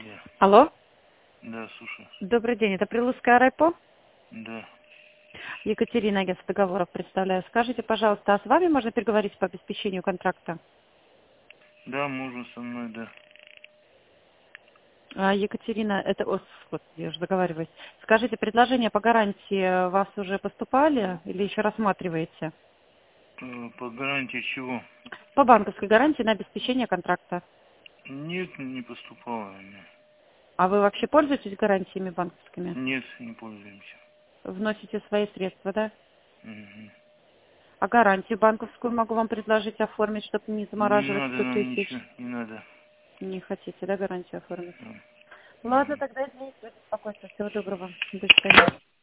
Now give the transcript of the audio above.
Да. Алло. Да, слушай. Добрый день. Это Прилукская райпо? Да. Екатерина, агентство договоров представляю. Скажите, пожалуйста, а с вами можно переговорить по обеспечению контракта? Да, можно со мной, да. Екатерина, это... О, господи, я уже договариваюсь. Скажите, предложения по гарантии вас уже поступали или еще рассматриваете? По гарантии чего? По банковской гарантии на обеспечение контракта. Нет, не поступало мне. А вы вообще пользуетесь гарантиями банковскими? Нет, не пользуемся. Вносите свои средства, да? Мгм. А гарантию банковскую могу вам предложить оформить, чтобы не Не замораживать надо 100 нам тысяч. ничего, не надо. Не хотите, да, гарантию оформить? Ладно, Мгм. тогда извините, беспокойство. Всего доброго. До свидания.